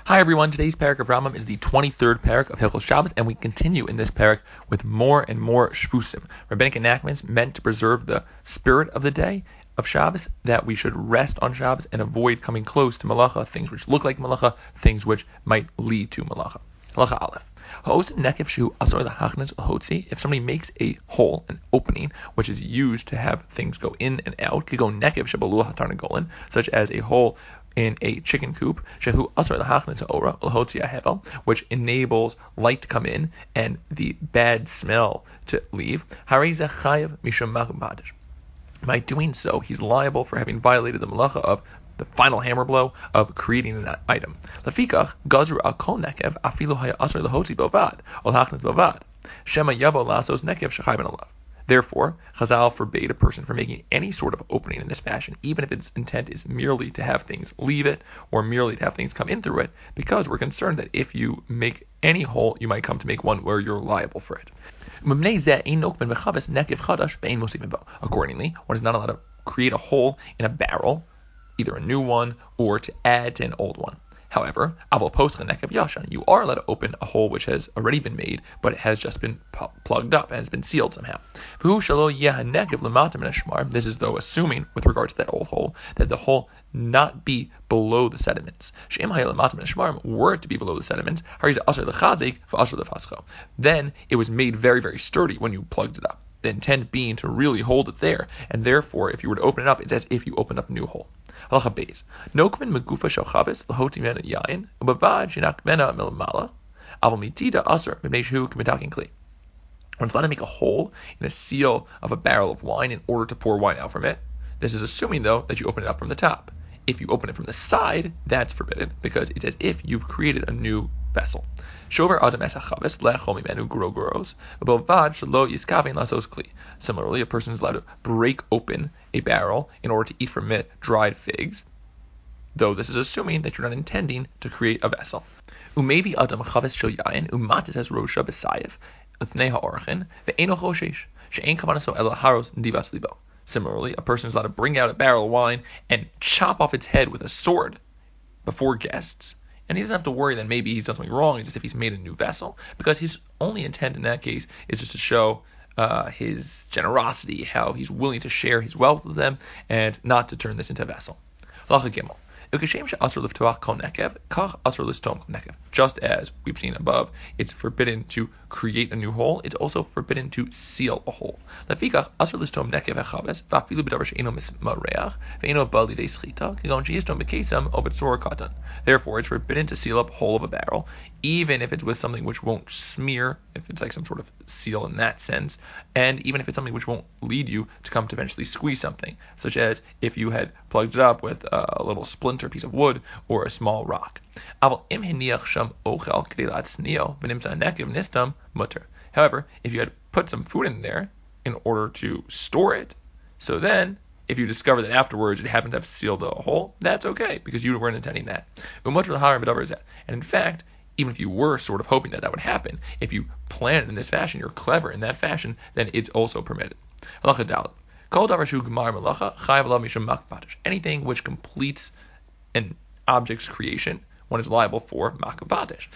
Hi everyone, today's parak of Rambam is the 23rd parak of Hilchos Shabbos, and we continue in this parak with more and more shvusim, rabbinic enactments meant to preserve the spirit of the day of Shabbos, that we should rest on Shabbos and avoid coming close to malacha, things which look like malacha, things which might lead to malacha. Halacha Aleph. If somebody makes a hole, an opening, which is used to have things go in and out, such as a hole in a chicken coop, which enables light to come in and the bad smell to leave. By doing so, he's liable for having violated the malacha of the final hammer blow of creating an item. Lefikach gazru al kol nekev afilu haya asar lahotzi bovad ol hachnet bovad shema yavo lasos nekev shechai ben alav. Therefore, Chazal forbade a person from making any sort of opening in this fashion, even if its intent is merely to have things leave it or merely to have things come in through it, because we're concerned that if you make any hole, you might come to make one where you're liable for it. Accordingly, one is not allowed to create a hole in a barrel, either a new one or to add to an old one. However, you are allowed to open a hole which has already been made, but it has just been plugged up and has been sealed somehow. This is though assuming, with regard to that old hole, that the hole not be below the sediments. Were it to be below the sediments, then it was made very, very sturdy when you plugged it up. The intent being to really hold it there, and therefore, if you were to open it up, it's as if you opened up a new hole. Halacha Beis. Nokvin megufa shel chavis lahoti mena yain ubavad shenakmena milamala aval mitida aser b'meishu k'metakin kli. One's allowed to make a hole in a seal of a barrel of wine in order to pour wine out from it. This is assuming, though, that you open it up from the top. If you open it from the side, that's forbidden, because it's as if you've created a new vessel. Shover adam es hachavis lechol mimenu grogoros ubavad shelo yiskavein lasos kli. Similarly, a person is allowed to break open a barrel in order to eat from it dried figs, though this is assuming that you're not intending to create a vessel. Umevi adam chavis shel yain umatis es rosha b'sayev ufnei ha'orchin ve'eno choshesh she'en kavanaso ela haros ndivas libo. Similarly, a person is allowed to bring out a barrel of wine and chop off its head with a sword before guests, and he doesn't have to worry that maybe he's done something wrong. It's as if he's made a new vessel, because his only intent in that case is just to show his generosity, how he's willing to share his wealth with them, and not to turn this into a vessel. Halacha Gimel. Just as we've seen above, it's forbidden to create a new hole, it's also forbidden to seal a hole. Therefore, it's forbidden to seal up a hole of a barrel, even if it's with something which won't smear, if it's like some sort of seal in that sense, and even if it's something which won't lead you to come to eventually squeeze something, such as if you had plugged it up with a little splinter piece of wood or a small rock. However, if you had put some food in there in order to store it, so then if you discover that afterwards it happened to have sealed a hole, that's okay, because you weren't intending that. And in fact, even if you were sort of hoping that that would happen, if you plan it in this fashion, you're clever in that fashion, then it's also permitted. Anything which completes an object's creation, one is liable for makabadish.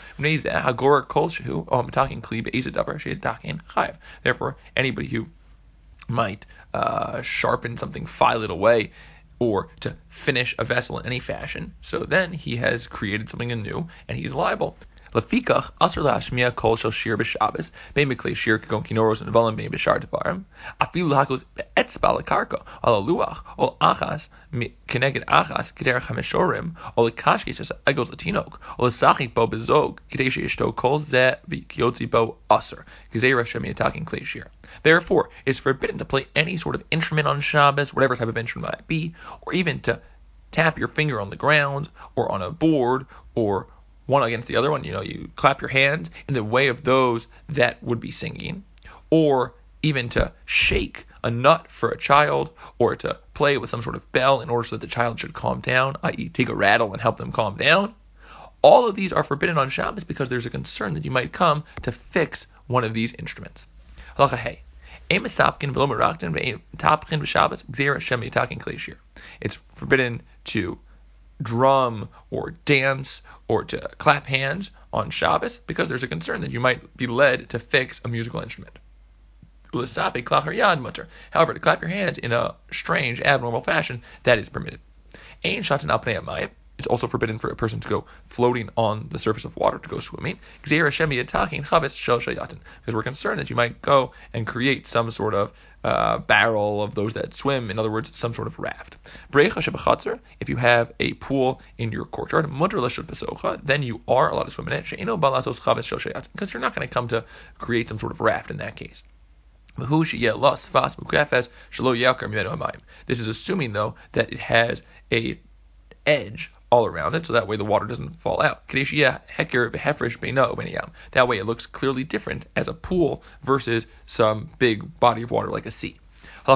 Therefore, anybody who might sharpen something, file it away, or to finish a vessel in any fashion, so then he has created something anew, and he's liable. Lefikach asur la'ashmiya kol shel shir b'Shabbos bein miklei shir kagon kinoros and valim bein b'shar devarim afilu lahakos be'etzba lekarka al luach ol achas keneged achas kederach hameshorim ol lekashkes es egos latinok ol lesachik bo bezog kedei sheishto kol zeh v'kiyotzi bo asur gezerah shemiyatakin klei shir. Therefore, it is forbidden to play any sort of instrument on Shabbos, whatever type of instrument it might be, or even to tap your finger on the ground or on a board or one against the other one, you clap your hands in the way of those that would be singing, or even to shake a nut for a child, or to play with some sort of bell in order so that the child should calm down, i.e. take a rattle and help them calm down. All of these are forbidden on Shabbos because there's a concern that you might come to fix one of these instruments. Halacha Hey. It's forbidden to drum or dance or to clap hands on Shabbos because there's a concern that you might be led to fix a musical instrument. However, to clap your hands in a strange, abnormal fashion, that is permitted. It's also forbidden for a person to go floating on the surface of water, to go swimming, because we're concerned that you might go and create some sort of barrel of those that swim, in other words, some sort of raft. If you have a pool in your courtyard, then you are allowed to swim in it, because you're not going to come to create some sort of raft in that case. This is assuming, though, that it has a edge all around it, so that way the water doesn't fall out. That way it looks clearly different as a pool versus some big body of water like a sea. A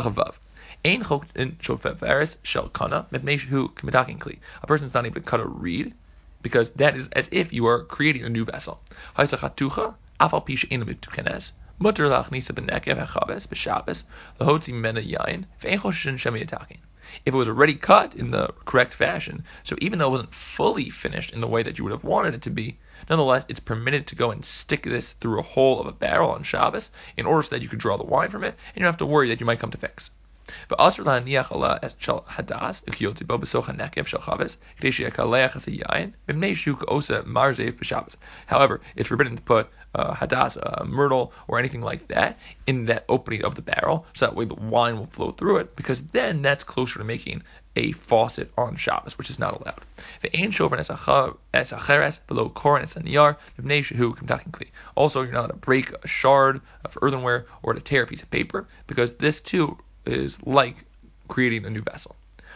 person's not able to cut a reed, because that is as if you are creating a new vessel. If it was already cut in the correct fashion, so even though it wasn't fully finished in the way that you would have wanted it to be, nonetheless, it's permitted to go and stick this through a hole of a barrel on Shabbos in order so that you could draw the wine from it, and you don't have to worry that you might come to fix. However, it's forbidden to put hadas, myrtle, or anything like that in that opening of the barrel, so that way the wine will flow through it, because then that's closer to making a faucet on Shabbos, which is not allowed. Also, you're not allowed to break a shard of earthenware or to tear a piece of paper, because this too is like creating a new vessel.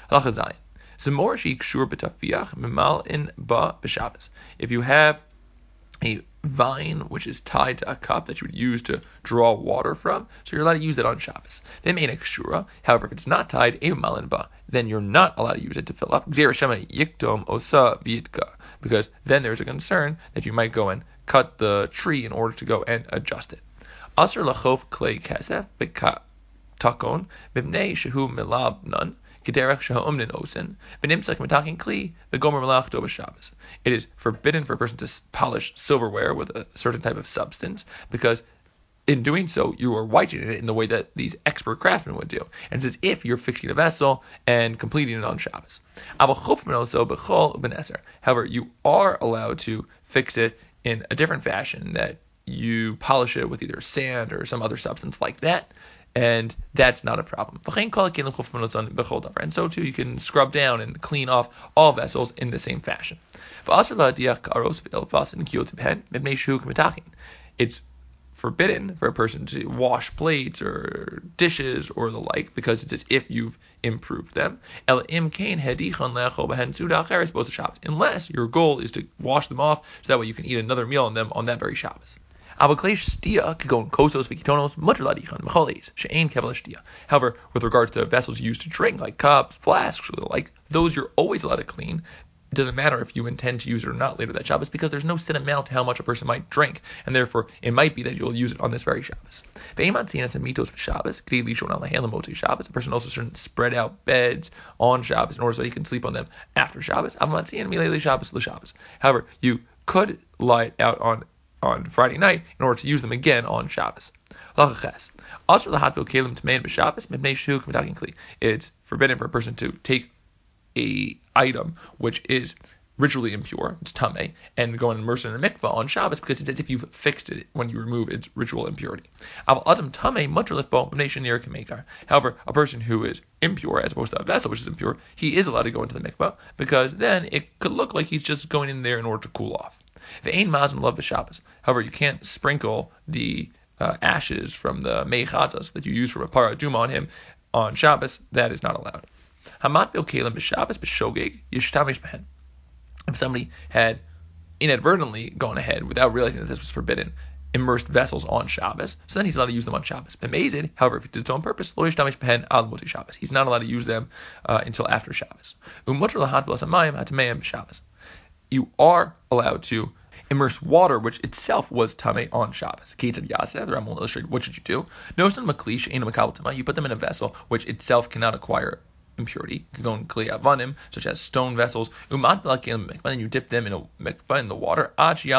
If you have a vine which is tied to a cup that you would use to draw water from, so you're allowed to use it on Shabbos. They made a kshura. However, if it's not tied, then you're not allowed to use it to fill up, because then there's a concern that you might go and cut the tree in order to go and adjust it. Asr lachof klei kesef takon b'mnei shehu milabnan k'derech shehaumnin osin v'nimtzak mitakin kli v'gomer melachto b'Shabbos. It is forbidden for a person to polish silverware with a certain type of substance, because in doing so, you are whitening it in the way that these expert craftsmen would do. And it's as if you're fixing a vessel and completing it on Shabbos. However, you are allowed to fix it in a different fashion, that you polish it with either sand or some other substance like that, and that's not a problem. And so too, you can scrub down and clean off all vessels in the same fashion. It's forbidden for a person to wash plates or dishes or the like, because it's as if you've improved them, unless your goal is to wash them off so that way you can eat another meal on them on that very Shabbos. However, with regards to vessels used to drink, like cups, flasks, or the like, those you're always allowed to clean. It doesn't matter if you intend to use it or not later that Shabbos, because there's no set amount to how much a person might drink, and therefore it might be that you'll use it on this very Shabbos. A person also shouldn't spread out beds on Shabbos in order so he can sleep on them after Shabbos. However, you could lie out on Friday night in order to use them again on Shabbos. It's forbidden for a person to take a item which is ritually impure, it's tameh, and go and immerse it in a mikvah on Shabbos, because it's as if you've fixed it when you remove its ritual impurity. However, a person who is impure, as opposed to a vessel which is impure, he is allowed to go into the mikvah, because then it could look like he's just going in there in order to cool off. However, you can't sprinkle the ashes from the meichatas that you use from a paraduma on him on Shabbos. That is not allowed. If somebody had inadvertently gone ahead without realizing that this was forbidden, immersed vessels on Shabbos, so then he's allowed to use them on Shabbos. However, if he did it on purpose, he's not allowed to use them until after Shabbos. You are allowed to immerse water, which itself was tameh on Shabbos. The Ram will illustrate what should you do. You put them in a vessel which itself cannot acquire impurity, such as stone vessels, and you dip them in a mikvah in the water,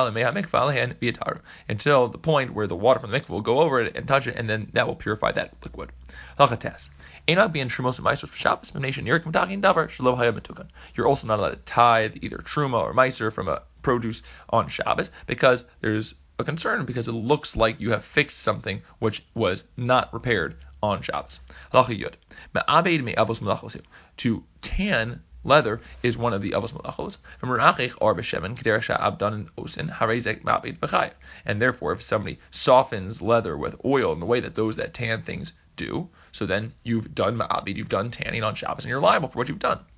until the point where the water from the mikvah will go over it and touch it, and then that will purify that liquid. You're also not allowed to tithe either truma or meiser from a produce on Shabbos because there's a concern because it looks like you have fixed something which was not repaired on Shabbos. To tan leather is one of the avos malachos. And therefore, if somebody softens leather with oil in the way that those that tan things do, so then you've done ma'abid, you've done tanning on Shabbos, and you're liable for what you've done.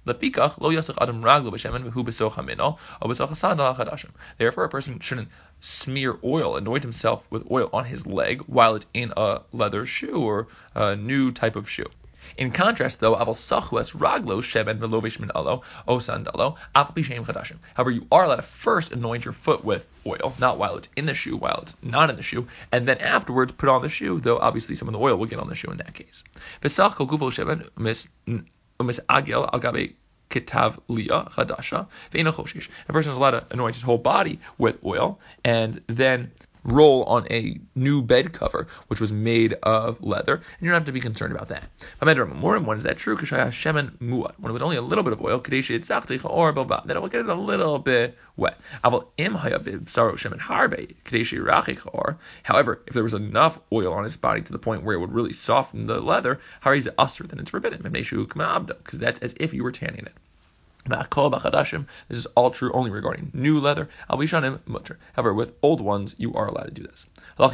Therefore, a person shouldn't smear oil, anoint himself with oil on his leg while it's in a leather shoe or a new type of shoe. In contrast, though, however, you are allowed to first anoint your foot with oil, not while it's in the shoe, while it's not in the shoe, and then afterwards put on the shoe, though obviously some of the oil will get on the shoe in that case. A person is allowed to anoint his whole body with oil and then roll on a new bed cover, which was made of leather, and you don't have to be concerned about that. When is that true? When it was only a little bit of oil, then it will get it a little bit wet. However, if there was enough oil on his body to the point where it would really soften the leather, then it's forbidden, because that's as if you were tanning it. This is all true only regarding new leather. However, with old ones, you are allowed to do this.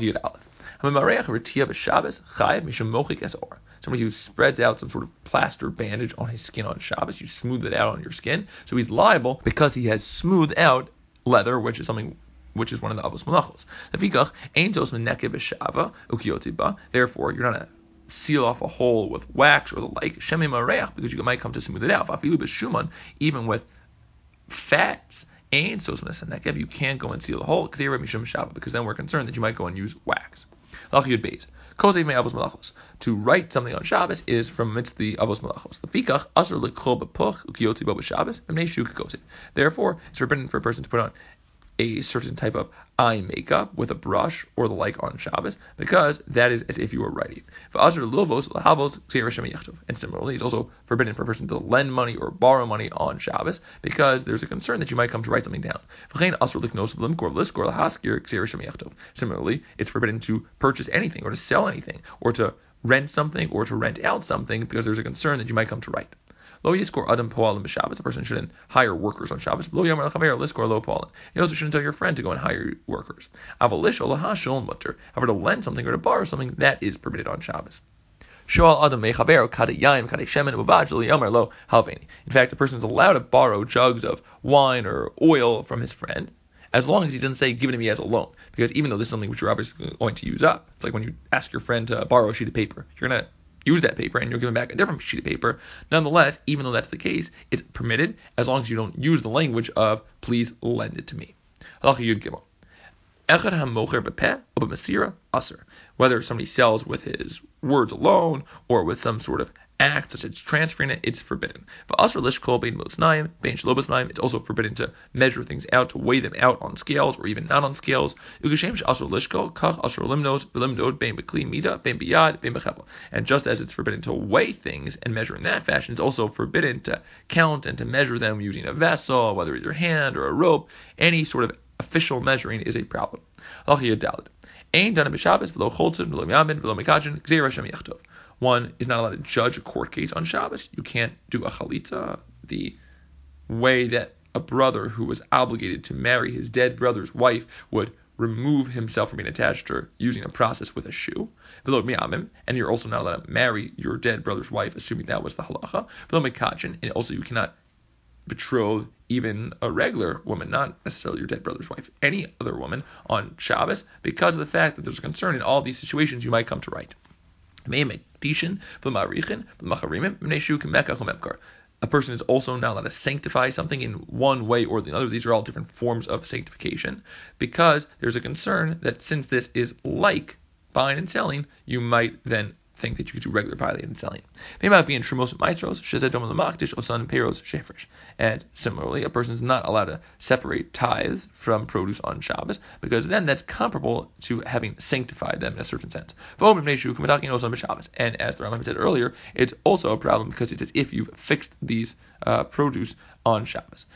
Somebody who spreads out some sort of plaster bandage on his skin on Shabbos, you smooth it out on your skin, so he's liable because he has smoothed out leather, which is one of the avos malachos. Therefore, you're not seal off a hole with wax or the like, because you might come to smooth it out. Even with fats, you can't go and seal the hole because then we're concerned that you might go and use wax. To write something on Shabbos is from amidst the avos malachos. Therefore, it's forbidden for a person to put on a certain type of eye makeup with a brush or the like on Shabbos, because that is as if you were writing. And similarly, it's also forbidden for a person to lend money or borrow money on Shabbos, because there's a concern that you might come to write something down. Similarly, it's forbidden to purchase anything or to sell anything or to rent something or to rent out something, because there's a concern that you might come to write. A person shouldn't hire workers on Shabbos. You also shouldn't tell your friend to go and hire workers. However, to lend something or to borrow something, that is permitted on Shabbos. In fact, a person is allowed to borrow jugs of wine or oil from his friend, as long as he doesn't say, give it to me as a loan. Because even though this is something which you're obviously going to use up, it's like when you ask your friend to borrow a sheet of paper. You're going to use that paper and you're giving back a different sheet of paper. Nonetheless, even though that's the case, it's permitted as long as you don't use the language of please lend it to me. Whether somebody sells with his words alone or with some sort of act such as transferring it, it's forbidden. It's also forbidden to measure things out, to weigh them out on scales or even not on scales. And just as it's forbidden to weigh things and measure in that fashion, it's also forbidden to count and to measure them using a vessel, whether it's your hand or a rope. Any sort of official measuring is a problem. One is not allowed to judge a court case on Shabbos. You can't do a chalitza, the way that a brother who was obligated to marry his dead brother's wife would remove himself from being attached to her using a process with a shoe. And you're also not allowed to marry your dead brother's wife, assuming that was the halacha. And also you cannot betroth even a regular woman, not necessarily your dead brother's wife, any other woman on Shabbos, because of the fact that there's a concern in all these situations you might come to write. A person is also not allowed to sanctify something in one way or the other. These are all different forms of sanctification, because there's a concern that since this is like buying and selling, you might then think that you could do regular buying and selling. They might be in Trumos and Maestros, Osan Peros, Shefresh. And similarly, a person is not allowed to separate tithes from produce on Shabbos, because then that's comparable to having sanctified them in a certain sense. And as the Rambam said earlier, it's also a problem because it's as if you've fixed these produce on Shabbos.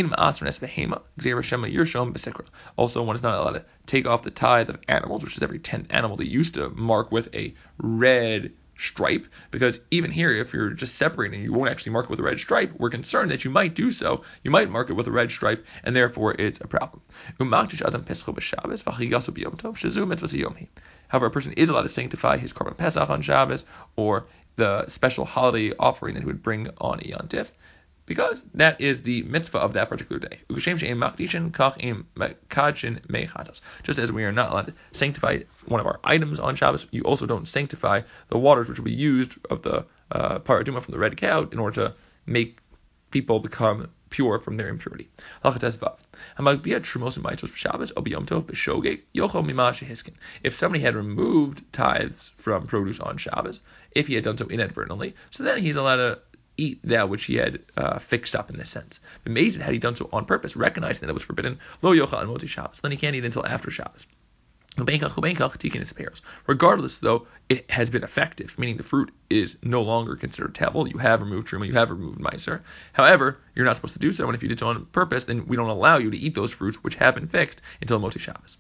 Also, one is not allowed to take off the tithe of animals, which is every 10th animal. They used to mark with a red stripe, because even here, if you're just separating, you won't actually mark it with a red stripe. We're concerned that you might do so. You might mark it with a red stripe, and therefore it's a problem. However, a person is allowed to sanctify his Korban Pesach on Shabbos, or the special holiday offering that he would bring on a Yom Tif, because that is the mitzvah of that particular day. Just as we are not allowed to sanctify one of our items on Shabbos, you also don't sanctify the waters which will be used of the paraduma from the red cow in order to make people become pure from their impurity. If somebody had removed tithes from produce on Shabbos, if he had done so inadvertently, so then he's allowed to eat that which he had fixed up in this sense. Amazing, had he done so on purpose, recognizing that it was forbidden, lo yochal on Moti Shabbos, then he can't eat until after Shabbos. Regardless, though, it has been effective, meaning the fruit is no longer considered tevel. You have removed truma, you have removed meiser. However, you're not supposed to do so, and if you did so on purpose, then we don't allow you to eat those fruits which have been fixed until Moti Shabbos.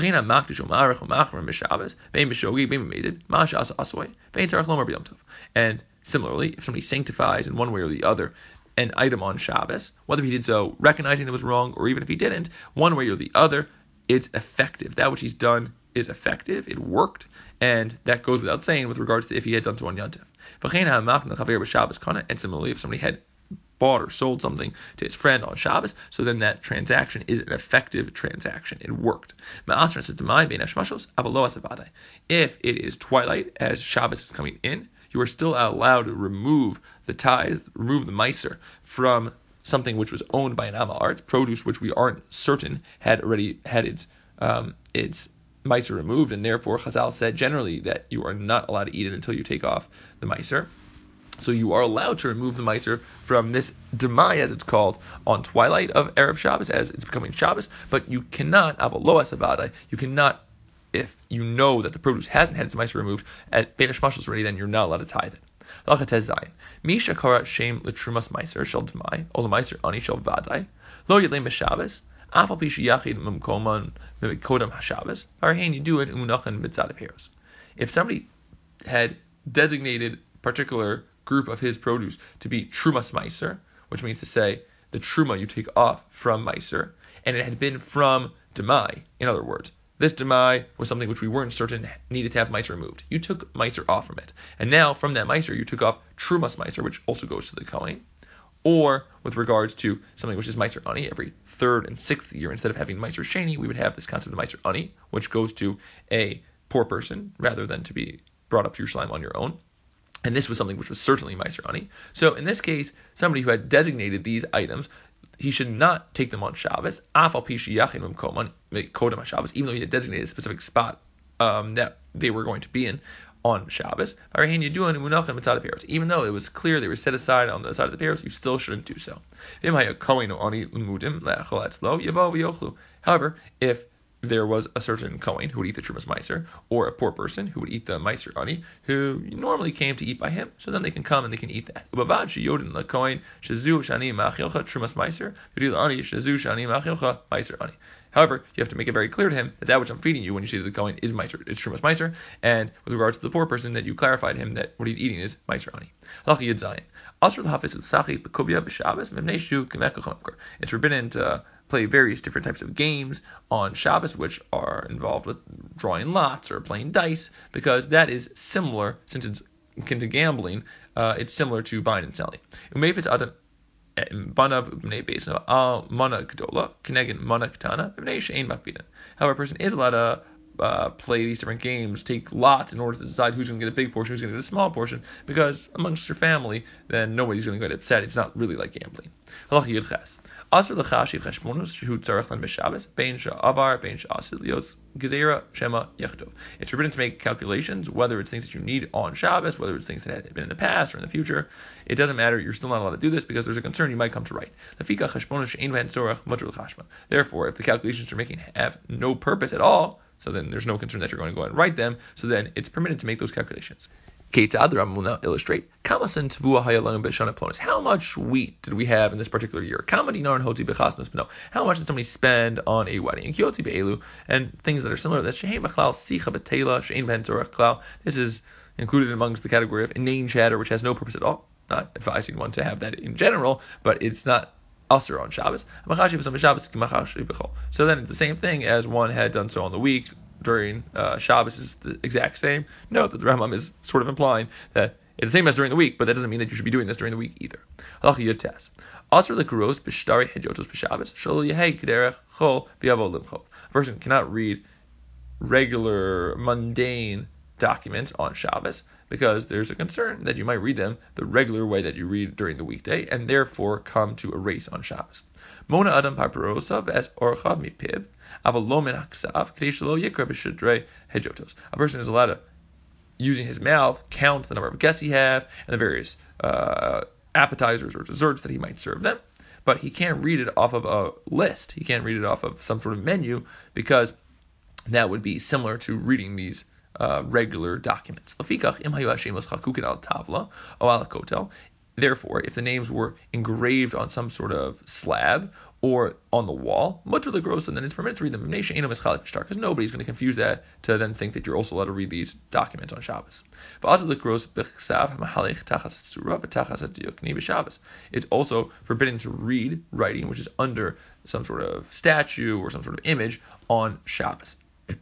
And similarly, if somebody sanctifies in one way or the other an item on Shabbos, whether he did so recognizing it was wrong, or even if he didn't, one way or the other, it's effective. That which he's done is effective. It worked, and that goes without saying with regards to if he had done so on Yom Tov. And similarly, if somebody had bought or sold something to his friend on Shabbos, so then that transaction is an effective transaction. It worked. If it is twilight as Shabbos is coming in, you are still allowed to remove the tithe, remove the meiser from something which was owned by an Ama'art, produce which we aren't certain had already had its meiser removed, and therefore Chazal said generally that you are not allowed to eat it until you take off the meiser. So you are allowed to remove the meiser from this demai, as it's called, on twilight of Erev Shabbos, as it's becoming Shabbos, but you cannot, you cannot, if you know that the produce hasn't had its meiser removed at Bein Hashmashos already, then you're not allowed to tithe it. Misha kara shem l'trumas meiser shel demai or l'meiser ani shel vadai lo yedleim b'Shabbos afal pi sheyachid memkoman mekodam haShabbos arhein yiduin umunachan b'tzad peros. If somebody had designated particular group of his produce to be trumas meiser, which means to say the truma you take off from meiser, and it had been from demai, in other words, this demai was something which we weren't certain needed to have meiser removed. You took meiser off from it. And now from that meiser, you took off trumas meiser, which also goes to the Kohen. Or with regards to something which is meiser ani, every third and sixth year, instead of having meiser sheni, we would have this concept of meiser ani, which goes to a poor person rather than to be brought up to Yerushalayim on your own. And this was something which was certainly meiser ani. So in this case, somebody who had designated these items, he should not take them on Shabbos, even though he had designated a specific spot that they were going to be in on Shabbos. Even though it was clear they were set aside on the side of the peros, you still shouldn't do so. However, if there was a certain Kohen who would eat the Trumas Meiser, or a poor person who would eat the Meiser Ani, who normally came to eat by him, so then they can come and they can eat that. However, you have to make it very clear to him that which I'm feeding you when you say that the Kohen is Meiser, it's Trumas Meiser, and with regards to the poor person, that you clarified to him that what he's eating is Meiser Ani. It's forbidden to play various different types of games on Shabbos, which are involved with drawing lots or playing dice, because that is similar, since it's akin to gambling, it's similar to buying and selling. However, a person is allowed to play these different games, take lots in order to decide who's going to get a big portion, who's going to get a small portion, because amongst your family, then nobody's going to get upset. It's not really like gambling. Asr l'chashiv cheshbonos shehu tzarech len b'Shabbos bein she'avar bein she'asir lios gezerah shema yechtov. It's forbidden to make calculations, whether it's things that you need on Shabbos, whether it's things that had been in the past or in the future. It doesn't matter. You're still not allowed to do this because there's a concern you might come to write. Therefore, if the calculations you're making have no purpose at all, so then there's no concern that you're going to go and write them. So then it's permitted to make those calculations. Illustrate. How much wheat did we have in this particular year? How much did somebody spend on a wedding? And things that are similar to this. This is included amongst the category of inane chatter, which has no purpose at all. Not advising one to have that in general, but it's not usher on Shabbos. So then it's the same thing as one had done so on the week. During Shabbos is the exact same. Note that the Rambam is sort of implying that it's the same as during the week, but that doesn't mean that you should be doing this during the week either. A person cannot read regular, mundane documents on Shabbos because there's a concern that you might read them the regular way that you read during the weekday and therefore come to erase on Shabbos. Mona Adam Paparosa as Orchav Mipib. A person is allowed to, using his mouth, count the number of guests he have and the various appetizers or desserts that he might serve them, but he can't read it off of a list. He can't read it off of some sort of menu because that would be similar to reading these regular documents. Therefore, if the names were engraved on some sort of slab or on the wall, mutter the gross, and then it's permitted to read them because nobody's going to confuse that to then think that you're also allowed to read these documents on Shabbos. It's also forbidden to read writing which is under some sort of statue or some sort of image on Shabbos.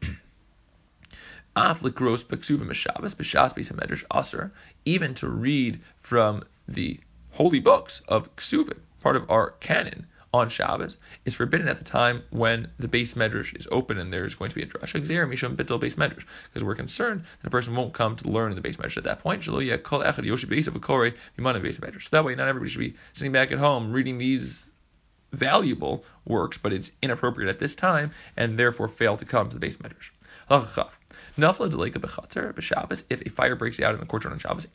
Even to read from the holy books of Ksuvim, part of our canon on Shabbos, is forbidden at the time when the Beis Medrash is open and there is going to be a drush. Because we're concerned that a person won't come to learn in the Beis Medrash at that point. So that way, not everybody should be sitting back at home reading these valuable works, but it's inappropriate at this time and therefore fail to come to the Beis Medrash. If a fire breaks out in the courtyard on Shabbos,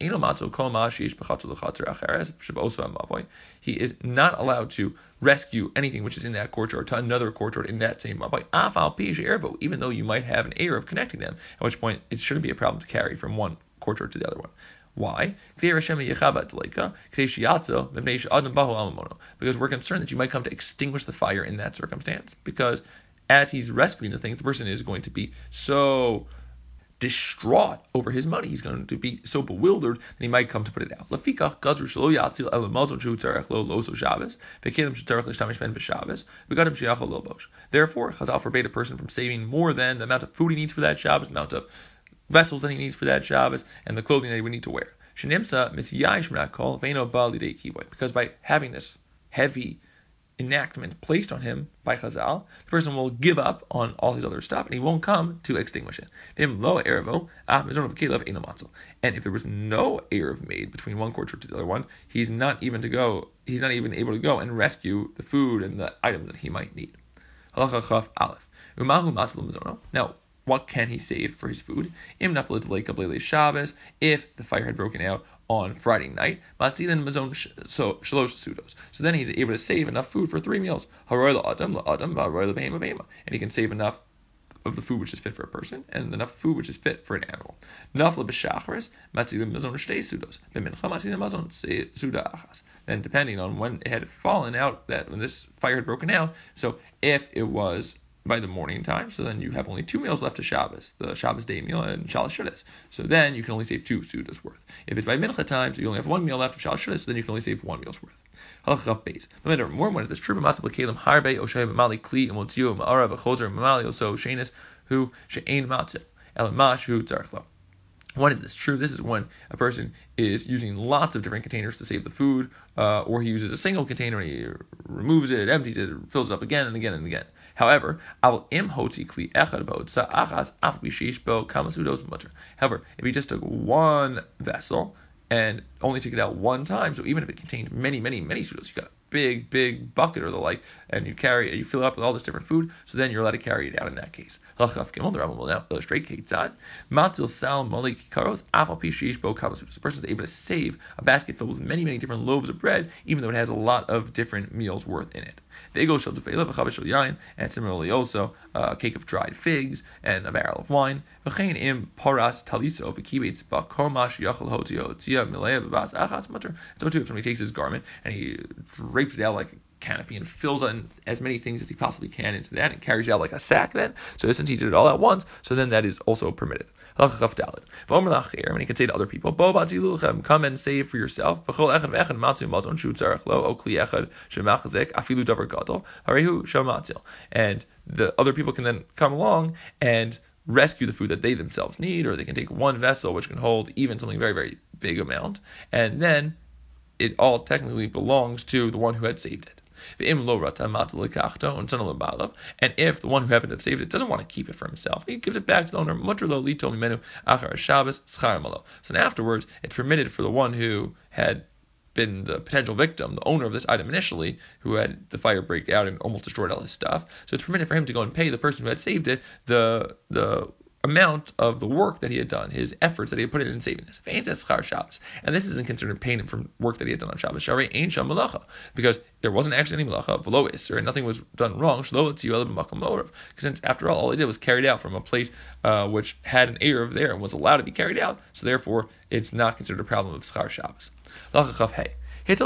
he is not allowed to rescue anything which is in that courtyard to another courtyard in that same mavoi, even though you might have an eruv connecting them, at which point it shouldn't be a problem to carry from one courtyard to the other one. Why? Because we're concerned that you might come to extinguish the fire in that circumstance, because as he's rescuing the things, the person is going to be so distraught over his money. He's going to be so bewildered that he might come to put it out. Therefore, Chazal forbade a person from saving more than the amount of food he needs for that Shabbos, the amount of vessels that he needs for that Shabbos, and the clothing that he would need to wear. Because by having this heavy enactment placed on him by Chazal, the person will give up on all his other stuff and he won't come to extinguish it. And if there was no eruv made between one courtyard to the other one, he's not even able to go and rescue the food and the items that he might need. Now, what can he save for his food? If the fire had broken out on Friday night, so then he's able to save enough food for 3 meals. And he can save enough of the food which is fit for a person and enough food which is fit for an animal. Then depending on when it had fallen out, that when this fire had broken out, so if it was by the morning time, so then you have only 2 meals left to Shabbos, the Shabbos day meal and Shalosh Shudas. So then you can only save 2 sudas worth. If it's by Mincha time, so you only have 1 meal left of Shalosh Shudas, so then you can only save 1 meal's worth. Halacha Beis. No matter more when it's true, Matzah B'Kelim Harbe Oshay B'Mali Kli Emotzio Ma'ara B'Chozer B'Mali Oso Shenis Who She'ein Matzah Elamash Who Tzarchlo. When is this true? This is when a person is using lots of different containers to save the food, or he uses a single container and he removes it, empties it, fills it up again and again and again. However, if he just took one vessel and only took it out one time, so even if it contained many sudos, you got big bucket or the like, and you fill it up with all this different food, so then you're allowed to carry it out in that case. The Rambam will now illustrate Keitzad. Matzil sal malik karos afal pi sheish bo kavasud. The person is able to save a basket filled with many different loaves of bread, even though it has a lot of different meals worth in it. And similarly also a cake of dried figs and a barrel of wine. So too, if somebody takes his garment and he drapes it out like a canopy and fills in as many things as he possibly can into that and carries it out like a sack then. So since he did it all at once, so then that is also permitted. And he can say to other people, come and save for yourself. And the other people can then come along and rescue the food that they themselves need, or they can take one vessel which can hold even something very big amount, and then it all technically belongs to the one who had saved it. And if the one who happened to have saved it doesn't want to keep it for himself, he gives it back to the owner. So afterwards, it's permitted for the one who had been the potential victim, the owner of this item initially, who had the fire break out and almost destroyed all his stuff. So it's permitted for him to go and pay the person who had saved it the amount of the work that he had done, his efforts that he had put in saving this. And this isn't considered payment from work that he had done on Shabbos. Because there wasn't actually any malacha, and nothing was done wrong. Because since after all he did was carried out from a place which had an eruv there and was allowed to be carried out, so therefore it's not considered a problem of schar Shabbos. If the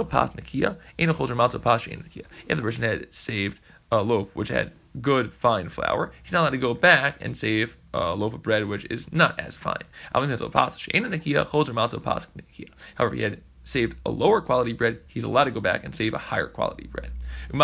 person had saved a loaf which had good fine flour, he's not allowed to go back and save a loaf of bread which is not as fine. However, if he had saved a lower quality bread, he's allowed to go back and save a higher quality bread. And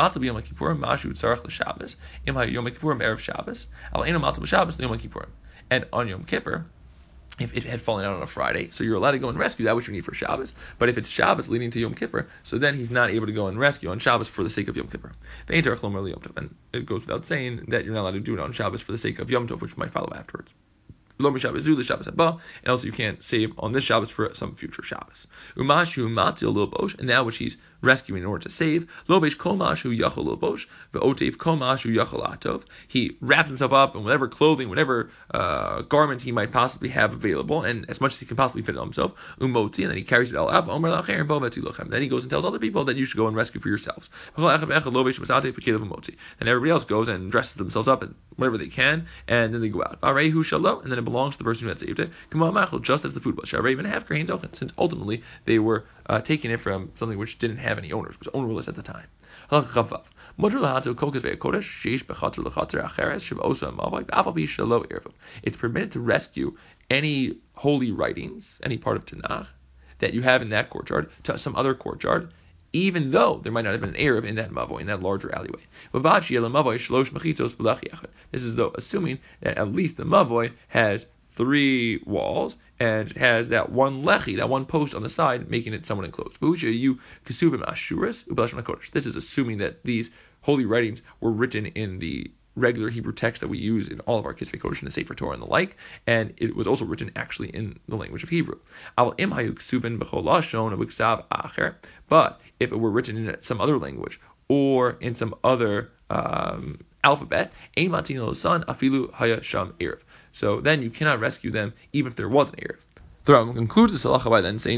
on Yom Kippur, if it had fallen out on a Friday, so you're allowed to go and rescue that which you need for Shabbos. But if it's Shabbos leading to Yom Kippur, so then he's not able to go and rescue on Shabbos for the sake of Yom Kippur. And it goes without saying that you're not allowed to do it on Shabbos for the sake of Yom Tov, which might follow afterwards. And also you can't save on this Shabbos for some future Shabbos. And that which he's rescuing in order to save, he wraps himself up in whatever clothing, whatever garments he might possibly have available, and as much as he can possibly fit on himself, and then he carries it all up. Then he goes and tells other people that you should go and rescue for yourselves. And everybody else goes and dresses themselves up in whatever they can, and then they go out. And then it belongs to the person who had saved it, just as the food was. Since ultimately they were taking it from something which didn't have any owners, was ownerless at the time. It's permitted to rescue any holy writings, any part of Tanakh that you have in that courtyard, to some other courtyard, even though there might not have been an eruv in that mavoi, in that larger alleyway. This is though assuming that at least the mavoi has 3 walls, and it has that one lechi, that one post on the side, making it somewhat enclosed. This is assuming that these holy writings were written in the regular Hebrew text that we use in all of our Kisvei Kodesh and the Sefer Torah and the like, and it was also written actually in the language of Hebrew. But if it were written in some other language or in some other alphabet, so then you cannot rescue them even if there was an eruv. The Rambam concludes this halacha by then saying,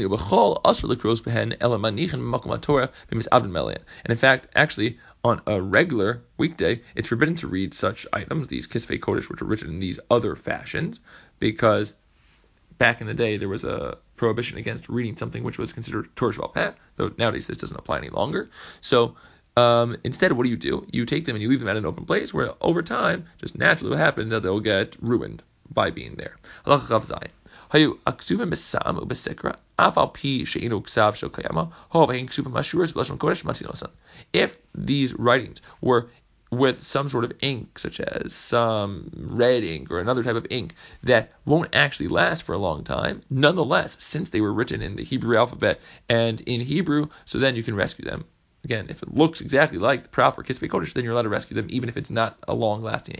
and in fact, actually, on a regular weekday, it's forbidden to read such items, these Kisvei Kodesh, which are written in these other fashions, because back in the day there was a prohibition against reading something which was considered Torah Sheba'al Peh, though nowadays this doesn't apply any longer. So instead, what do? You take them and you leave them at an open place where over time, just naturally what happens that they'll get ruined by being there. If these writings were with some sort of ink, such as some red ink or another type of ink that won't actually last for a long time, nonetheless, since they were written in the Hebrew alphabet and in Hebrew, so then you can rescue them. Again, if it looks exactly like the proper Kisvei Kodesh, then you're allowed to rescue them, even if it's not a long-lasting ink.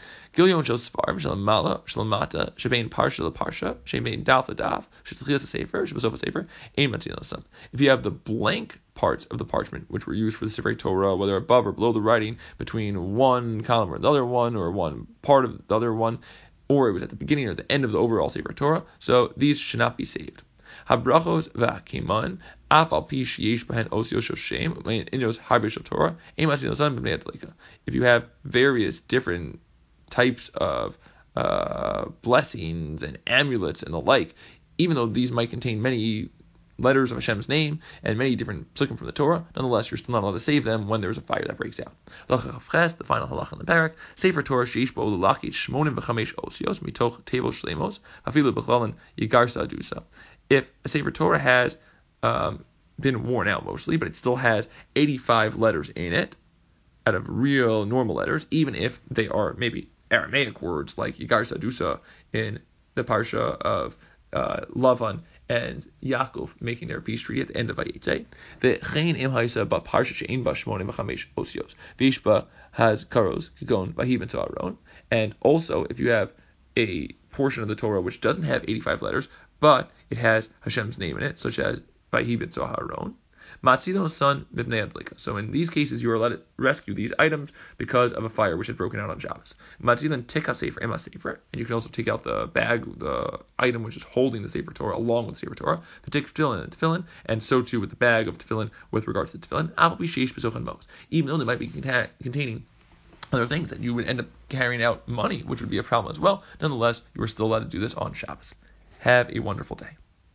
Gilyon shel Svarim shel Mala shel Mata shebein Parsha leParsha shebein Daf leDaf shetchilas sefer shebesof sefer ein matzilin son. If you have the blank parts of the parchment which were used for the Sefer Torah, whether above or below the writing, between one column or the other one, or one part of the other one, or it was at the beginning or the end of the overall Sefer Torah, so these should not be saved. Habrachos v'hakiman af al pi sheyesh b'hen osios shel shem inos harbe shel Torah ein matzilin son b'nei adlika. If you have various different types of blessings and amulets and the like, even though these might contain many letters of Hashem's name and many different psukim from the Torah, nonetheless, you're still not allowed to save them when there's a fire that breaks out. The final halach in the parak: Sefer Torah sheish bo ululakit shmonim v'chamesh osios mitoch tevel shlemos hafilu b'chlalin yigarsa adusa. If a Sefer Torah has been worn out mostly, but it still has 85 letters in it, out of real normal letters, even if they are maybe Aramaic words like Yigar Sadusa in the parsha of Lavan and Yaakov making their peace treaty at the end of Vayetze. The Chain Im Haisa ba parsha she'in ba shmonim v'chamesh osios v'ishba has karos kigon v'hi ben Aaron. And also, if you have a portion of the Torah which doesn't have 85 letters, but it has Hashem's name in it, such as v'hi ben Aaron, Matzilon son b'bnei adlika. So in these cases, you are allowed to rescue these items because of a fire which had broken out on Shabbos. Matzilon tika sefer ema sefer, and you can also take out the bag, the item which is holding the Sefer Torah along with the Sefer Torah. The tik tefillin and tefillin, and so too with the bag of tefillin with regards to tefillin. Avol b'sheish b'sochan mos, even though they might be containing other things that you would end up carrying out money, which would be a problem as well. Nonetheless, you are still allowed to do this on Shabbos. Have a wonderful day.